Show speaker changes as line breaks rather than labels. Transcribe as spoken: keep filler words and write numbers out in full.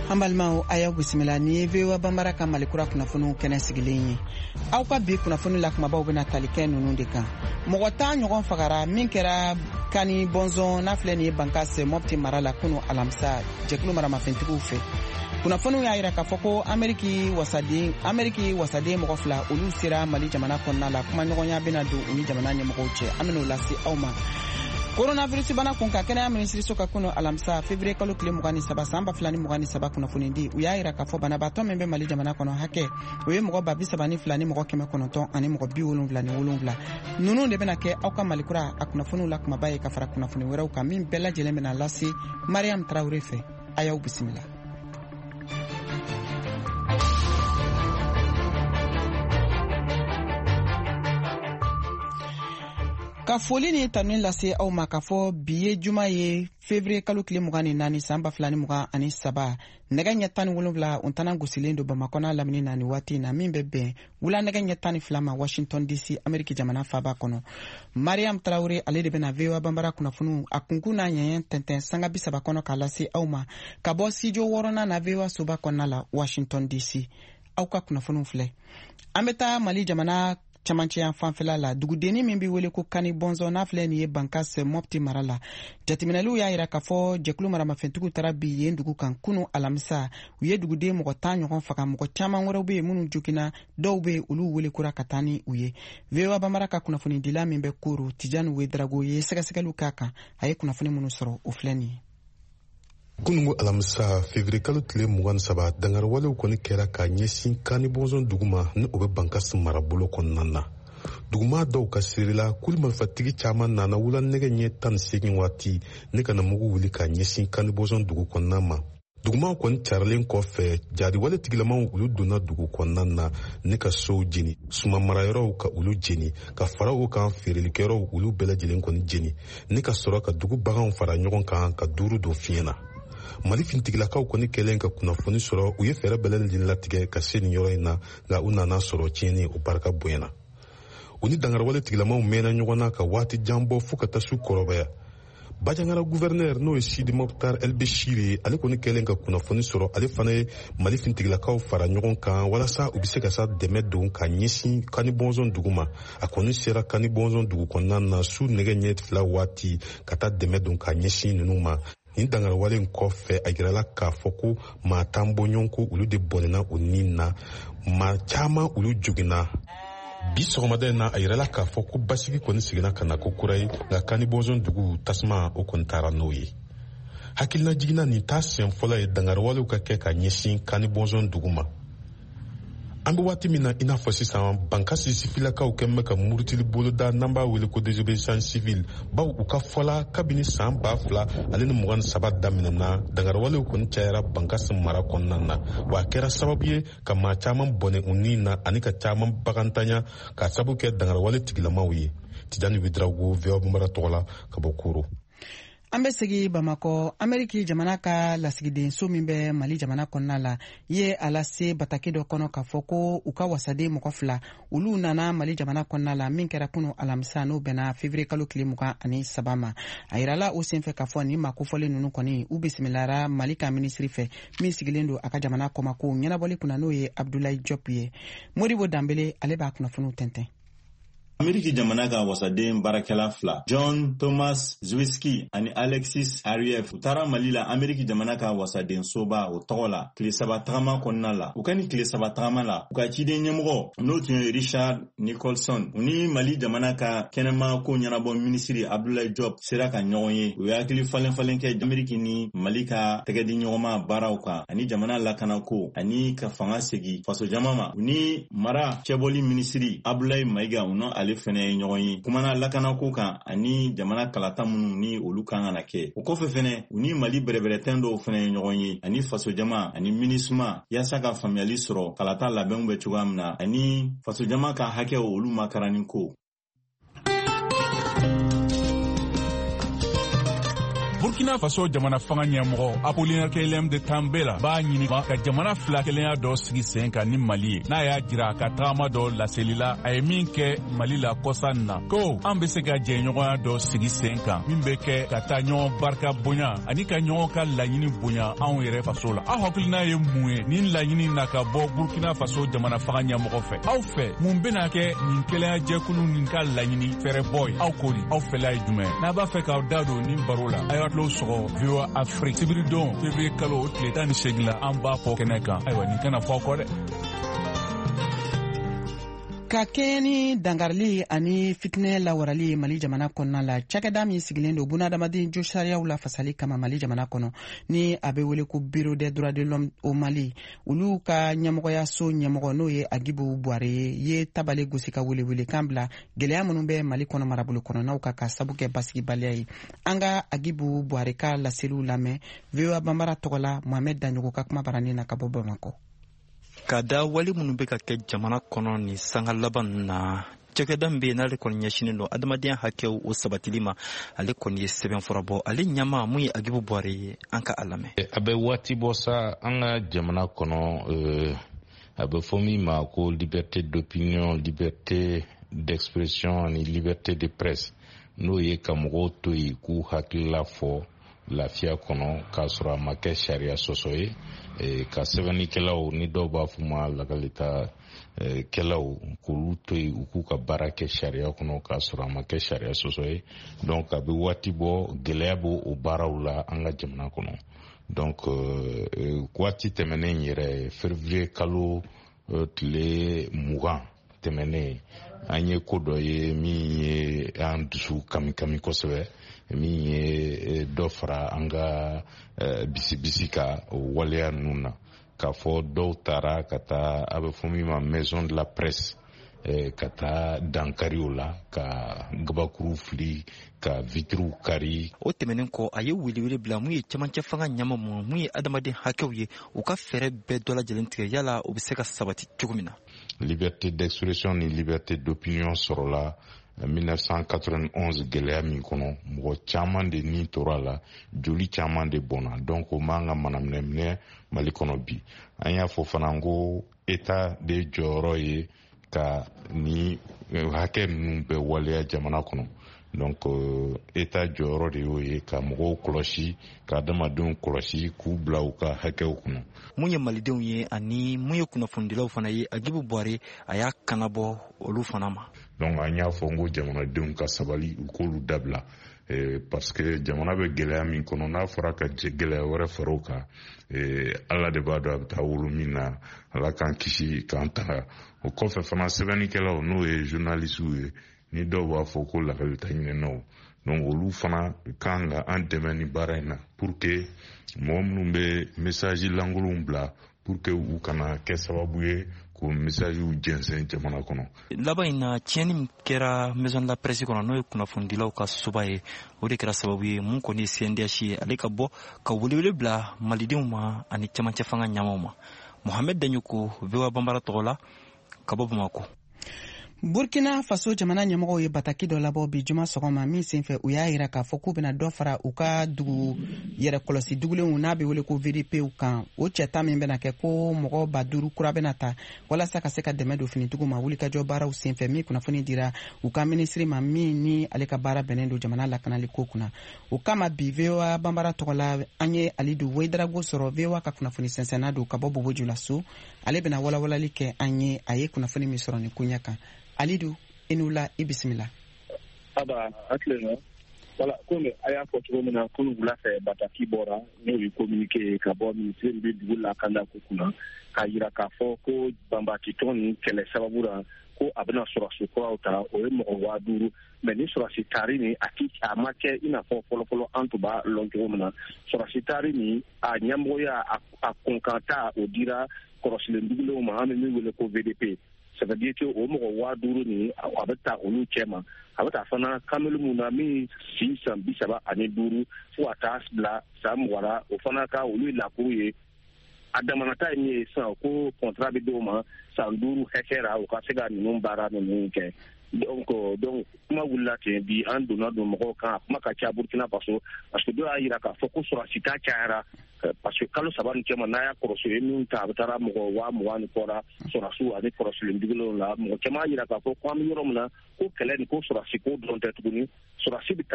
Hambalmao aya bisimila ni vewa bambara ka malikura kunafunu kene sigilen ye. Aw ka bi kunafunu la kumabaw bena talike nunu de kan. Mɔgɔ tan ɲɔgɔn fagara min kɛra kani bonzon n'a filɛ ni bankase Mopti mara la kunu alamisa jɛkulu maramafɛntigiw fɛ. Kunafunu y'a yira k'a fɔ ko Ameriki wasaden Ameriki wasaden mɔgɔ fila olu sera Mali jamana kɔnɔna la kuma ɲɔgɔnya bena don u ni jamana ɲɛmɔgɔw cɛ. An ben'o lase aw ma. Coronavirus bana kun ka kɛnɛya minisiriso ka kunu alamisa février kalo tile mugan ni saba san ba fila ni mugan ni saba kunnafoni di u y'a yira k'a fɔ banabaatɔ min bɛ Mali jamana kɔnɔ hakɛ o ye mɔgɔ ba bi saba ni fila ni mɔgɔ kɛmɛ kɔnɔntɔn ani mɔgɔ bi wolonwula ni wolonwula ninnu de bena kɛ aw ka malikura a kunnafoniw la kumaba ye ka fara kunnafoni wɛrɛw kan min bɛɛ lajɛlen bena lase Mariam Traoré fɛ a y'aw bisimila. Ka foli ni tanuni lase aw ma ka fɔ bi ye juma ye février kalo tile mugan ni naani san ba fila ni mugan ani saba nɛgɛ ɲɛ tan ni wolonwula o tana gosilen don Bamakɔ lamini na ni waati na min bɛ bɛn wula nɛgɛ ɲɛ tan ni fila ma Washington D C Ameriki jamana faaba kɔnɔ. Mariam Traoré ale de bena V O A banbara kunnafoniw a kunkun n'a ɲɛɲɛ tɛntɛn sanga bi saba kɔnɔ k'a lase aw ma ka bɔ studio wɔɔrɔnan na V O A soba kɔnɔna la Washington D C. Aw ka kunnafoniw filɛ. An bɛ taa Mali jamana camancɛya fanfɛla la dugudeni min bi wele ko kani bonzon n'a filɛ nin ye bankase Mopti mara la jateminɛliw y'a yira k'a fɔ jɛkulu maramafɛntigiw tara bi yen dugu kan kunu alamisa u ye duguden mɔgɔ tan ɲɔgɔn faga mɔgɔ caman wɛrɛw be yen minnu jokina dɔw be olu wele kura ka taa ni u ye. V O A banbara ka kunnafoni dila min bɛ Koro Tijani Wedrago ye sɛgɛsɛgɛliw k'a kan a ye kunnafoni minnu sɔrɔ o filɛ nin ye.
Kunungu alamisa février kalo tile mugan ni saba dangarwalew kɔni kɛra ka ɲɛsin kani bonzon duguma ni o bɛ bankasi marabolo kɔnɔna na. Duguma dɔw ka sirila kuli marifatigi caman nana wula nɛgɛ ɲɛ tan ni seegin waati ne kana mugu wuli ka ɲɛsin kani bonzon dugu kɔnɔna ma. Dugumaw kɔni carilen kɔfɛ jariwale tigilamaw olu donna dugu kɔnɔna na ne ka sow jeni suma marayɔrɔw ka olu jeni ka fara o kan feerelikɛyɔrɔw olu bɛɛ lajɛlen kɔni jeni ne ka sɔrɔ ka dugu baganw fara ɲɔgɔn kan ka duuru don fiɲɛ na. Mali fintigilakaw kɔni kɛlen ka kunnafoni sɔrɔ u ye fɛɛrɛ bɛɛ lajɛlen latigɛ ka se nin yɔrɔ in na nka u nana sɔrɔ tiɲɛni o barika bonyana. U ni dangarwale tigilamaw mɛnna ɲɔgɔn na ka waati jan bɔ fo ka taa su kɔrɔbaya. Bajangara gouverneur n'o ye Sidi Mokhtar El Béchir ye ale kɔni kɛlen ka kunnafoni sɔrɔ ale fana ye Mali fintigilakaw fara ɲɔgɔn kan walasa u bɛ se ka sa dɛmɛ don ka ɲɛsin kani bonzon dugu ma. A kɔni sera kani bonzon dugu kɔnɔna na su nɛgɛ ɲɛ fila waati ka taa dɛmɛ don ka ɲɛsin ninnu ma. Nin dangarwale in kɔfɛ a yirala k'a fɔ ko maa tan bɔɲɔgɔn ko olu de bɔnɛna u ni na maa caman olu jogina. Bi sɔgɔmada in na a yirala k'a fɔ ko basigi kɔni sigira ka na ko kura ye nka kani bonzon dugu tasuma o kɔni taara n'o ye. Hakilina jiginna nin t'a siɲɛ fɔlɔ ye dangarwalew ka kɛ ka ɲɛsin kani bonzon dugu ma. An bɛ waati min na i n'a fɔ sisan bankasi sifilakaw kɛn bɛ ka murutili boloda n'an b'a wele ko désobéissance civile baw u ka fɔla kabini san ba fila ale ni mugan ni saba daminɛna dangarwalew kɔni cayara bankasi mara kɔnɔna na wa a kɛra sababu ye ka maa caman bɔnɛ u ni na ani ka caman bagantanya ka sababu kɛ dangarwale tigilamaw ye. Tijani Wedrago V O A banbara tɔgɔ la ka bɔ Koro.
An bɛ segi Bamakɔ Ameriki jamana ka lasigiden so min bɛ Mali jamana kɔnɔna la ye a lase bataki dɔ kɔnɔ k'a fɔ ko u ka wasaden mɔgɔ fila olu nana Mali jamana kɔnɔna la min kɛra kunu alamisa n'o bɛnna février kalo tile mugan ani saba ma. A yirala o senfɛ k'a fɔ nin makofɔlen ninnu kɔni u bisimilara Mali ka minisiri fɛ min sigilen don a ka jamana kɔmako ɲɛnabɔli kunna n'o ye Abdoulaye Diop ye. Modibo Dambele ale b'a kunnafoniw tɛntɛn.
Ameriki jamana ka wasaden barakɛla fila John Thomas Zwiski ani Alexis Arief u taara Mali la Ameriki jamana ka wasaden soba o tɔgɔ la tile saba tagama kɔnɔna la. U ka ni tile saba tagama la u ka ciden ɲɛmɔgɔ n'o tun ye Richard Nicholson u ni Mali jamana ka kɛnɛma ko ɲɛnabɔ minisiri Abdoulaye Diop sera ka ɲɔgɔn ye. U ye hakili falen falen kɛ Ameriki ni Mali ka tɛgɛdi ɲɔgɔnma baaraw kan ani jamana lakanako ani ka fanga segi faso jama ma. U ni mara cɛbɔli minisiri Abdoulaye Maiga u n'o ale fɛnɛ ye ɲɔgɔn ye kumana lakanako kan ani jamana kalata minnu ni olu kan ka na kɛ. O kɔfɛ fɛnɛ u ni Mali bɛrɛbɛrɛtɛn dɔw fɛnɛ ye ɲɔgɔn ye ani faso jama ani minisma yaasa ka faamuyali sɔrɔ kalata labɛnw bɛ cogoya min na ani faso jama ka hakɛw olu makarani ko.
Burkina Faso jamana fanga ɲɛmɔgɔ Apollinaire Kelem de Tambela b'a ɲini ka jamana fila kelenya dɔ sigi sen kan ni Mali ye. N'a y'a jira ka tagama dɔ laselila a ye min kɛ Mali la kɔsan na ko an bɛ se ka jɛɲɔgɔnya dɔ sigi sen kan min bɛ kɛ ka taa ɲɔgɔn barika bonya ani ka ɲɔgɔn ka laɲini bonya anw yɛrɛ faso la. Aw hakilina ye mun ye nin laɲini na ka bɔ Burkina Faso jamana fanga ɲɛmɔgɔ fɛ? Aw fɛ mun bɛna kɛ nin kelenya jɛkulu nin ka laɲini fɛrɛbɔ ye? Aw ko di? Aw fɛla ye jumɛn? N'a b'a fɛ k'aw da don nin baro la, a y'a tulo sɔgɔ V O A Afrique sibiridon février kalo o tile tan ni segin la an b'a fɔ kɛnɛ kan. Ayiwa nin kana fɔ kɔ dɛ.
Ka kɛɲɛ ni dangarili ani fitinɛ lawarali Mali jamana kɔnɔna la, cakɛda min sigilen don bunadamaden jo sariyaw la fasali kama Mali jamana kɔnɔ ni a bɛ wele ko Bureau des droits de l'homme au Mali, olu ka ɲɛmɔgɔyaso ɲɛmɔgɔ n'o ye Agibu Buare ye tabale gosi ka welewele kan bila gɛlɛya minnu bɛ Mali kɔnɔ marabolo kɔnɔnaw kan ka sabu kɛ basigibaliya ye. An ka Agibu Buare ka laseliw lamɛn V O A Banbara tɔgɔ la Mohamed Danyogo ka kuma baranin na ka bɔ Bamakɔ.
Ka da wali minnu bɛ ka kɛ jamana kɔnɔ ni sanga laban na, cakɛda min bɛ yen n'ale kɔni ɲɛsinnen don adamadenya hakɛw o sabatili ma, ale kɔni ye sɛbɛn fɔra bɔ ale ɲɛma mun ye Agibu Buare ye, an ka a lamɛn.
A bɛ waati bɔ sa an ka jamana kɔnɔ, a bɛ fɔ min ma ko liberté d'opinion, liberté d'expression ani liberté de presse, n'o ye ka mɔgɔw to yen k'u hakilila fɔ lafiya kɔnɔ k'a sɔrɔ a ma kɛ sariya sɔsɔ ye, ka sɛbɛnnikɛlaw ni dɔw b'a fɔ ma lakalita kɛlaw k'olu to yen u k'u ka baara kɛ sariya kɔnɔ k'a sɔrɔ a ma kɛ sariya sɔsɔ ye. Donc a bɛ waati bɔ gɛlɛya b'o o baaraw la an ka jamana kɔnɔ. Donc waati tɛmɛnen yɛrɛ février kalo tile mugan tɛmɛnen an ye ko dɔ ye min ye an dusu kami kami kosɛbɛ, min ye dɔ fara an ka bisibisi ka waleya ninnu na, k'a fɔ dɔw taara ka taa a bɛ fɔ min ma maison de la presse, ka taa dankari o la, ka gabakuru fili, ka vitriw kari.
O tɛmɛnen kɔ a ye welewele bila mun ye cɛmancɛ fanga ɲama mun mun ye adamaden hakɛw ye u ka fɛɛrɛ bɛɛ dɔ lajɛlen tigɛ yala o bɛ se ka sabati cogo min na.
Liberté d'expression ni liberté d'opinion sɔrɔla mille neuf cent quatre-vingt-onze gɛlɛya min kɔnɔ, mɔgɔ caman de ni tora la, joli caman de bɔnna. Donc o man ka manaminɛ minɛ Mali kɔnɔ bi. An y'a fɔ fana ko État de jɔyɔrɔ ye ka ni hakɛ ninnu bɛɛ waleya jamana kɔnɔ. Donc État jɔyɔrɔ de y'o ye ka mɔgɔw kɔlɔsi, ka adamadenw kɔlɔsi k'u bila u ka hakɛw kɔnɔ.
Mun ye malidenw ye ani mun ye kunnafonidilaw fana ye, Agibu Buare a y'a kanabɔ olu fana ma.
Donc an y'a fɔ n ko jamanadenw ka sabali u k'olu dabila, parce que jamana bɛ gɛlɛya min kɔnɔ n'a fɔra ka gɛlɛya wɛrɛ fara o kan, Ala de b'a dɔn a bɛ taa wolo min na, Ala k'an kisi k'an tanga. O kɔfɛ fana sɛbɛnnikɛlaw n'o ye journalistw ye, ni dɔw b'a fɔ ko lakalita ɲinɛnaw, donc olu fana kan ka an dɛmɛ ni baara in na pour que mɔgɔ minnu bɛ message lankolonw bila pour que u kana kɛ sababu ye ko message jɛnsɛn jamana kɔnɔ.
Laban in na tiɲɛni min kɛra maison de la presse kɔnɔ n'o ye kunnafonidilaw ka soba ye, o de kɛra sababu ye mun kɔni ye C N D H ye ale ka bɔ ka welewele bila malidenw ma ani cɛmancɛ fanga ɲamaw ma. Mohamed Danyogo, V O A Banbara tɔgɔ la, ka bɔ Bamakɔ.
Burkina Faso jamana ɲɛmɔgɔw ye bataki dɔ labɔ bi juma sɔgɔma min senfɛ u y'a yira k'a fɔ k'u bɛna dɔ fara u ka dugu yɛrɛ kɔlɔsi dugulenw n'a bɛ wele ko V D P kan. O cɛta min bɛna kɛ ko mɔgɔ ba duuru kura bɛna ta walasa ka se ka dɛmɛ don finitigiw ma wulikajɔ baaraw senfɛ min kunnafoni dira u ka minisiri ma min ni ale ka baara bɛnnen don jamana lakanali ko kunna. O kama bi V O A Banbara tɔgɔ la an ye Alidu Weidarago sɔrɔ V O A ka kunnafoni sɛnsɛnna don ka bɔ Boboju la so. Ale bɛna walawalali kɛ an ye a ye kunnafoni min sɔrɔ nin koɲɛ kan. Alidu, i n'u la i bisimila.
Aba atile wala komi a y'a fɔ cogo min na kunu wula fɛ bataki bɔra n'o ye communiqué ka bɔ minisiri bɛ dugu lakanda ko kunna k'a yira k'a fɔ ko banbatitɔn ni kɛlɛ sababu la ko a bɛna sɔrɔsi kuraw ta o ye mɔgɔ waa duuru mɛ ni sɔrɔsi taari ni a ti a ma kɛ i n'a fɔ fɔlɔfɔlɔ an tun b'a lɔn cogo min na sɔrɔsi taari ni a ɲɛmɔgɔya a kunkanta o dira kɔrɔsilen dugulenw ma an bɛ min wele ko V D P. Ça veut dire que o mɔgɔ waa duuru ni a bɛ taa olu cɛ ma a bɛ taa fana kamalen mun na min si san bi saba ani duuru fo ka taa bila san mugan na o fana ka olu ye lakuru ye a damanata ye sisan ko contrat bɛ d'o ma san duuru hɛkɛ la o ka se ka ninnu baara ninnu kɛ donc donc kuma wulila ten bi an donna don mɔgɔw kan kuma ka ca Burkina Faso parce que dɔw y'a yira k'a fɔ ko sɔrɔsi ta cayara parce que kalo saba ni cɛma n'a y'a kɔrɔso ye min ta a bɛ taara mɔgɔ waa mugan ni kɔra sɔrɔsiw ani kɔrɔsilen dugulenw la mɔgɔ caman y'a yira k'a fɔ ko an bɛ yɔrɔ min na ko kɛlɛ ni ko sɔrɔsi ko dɔrɔn tɛ tuguni sɔrɔsi bɛ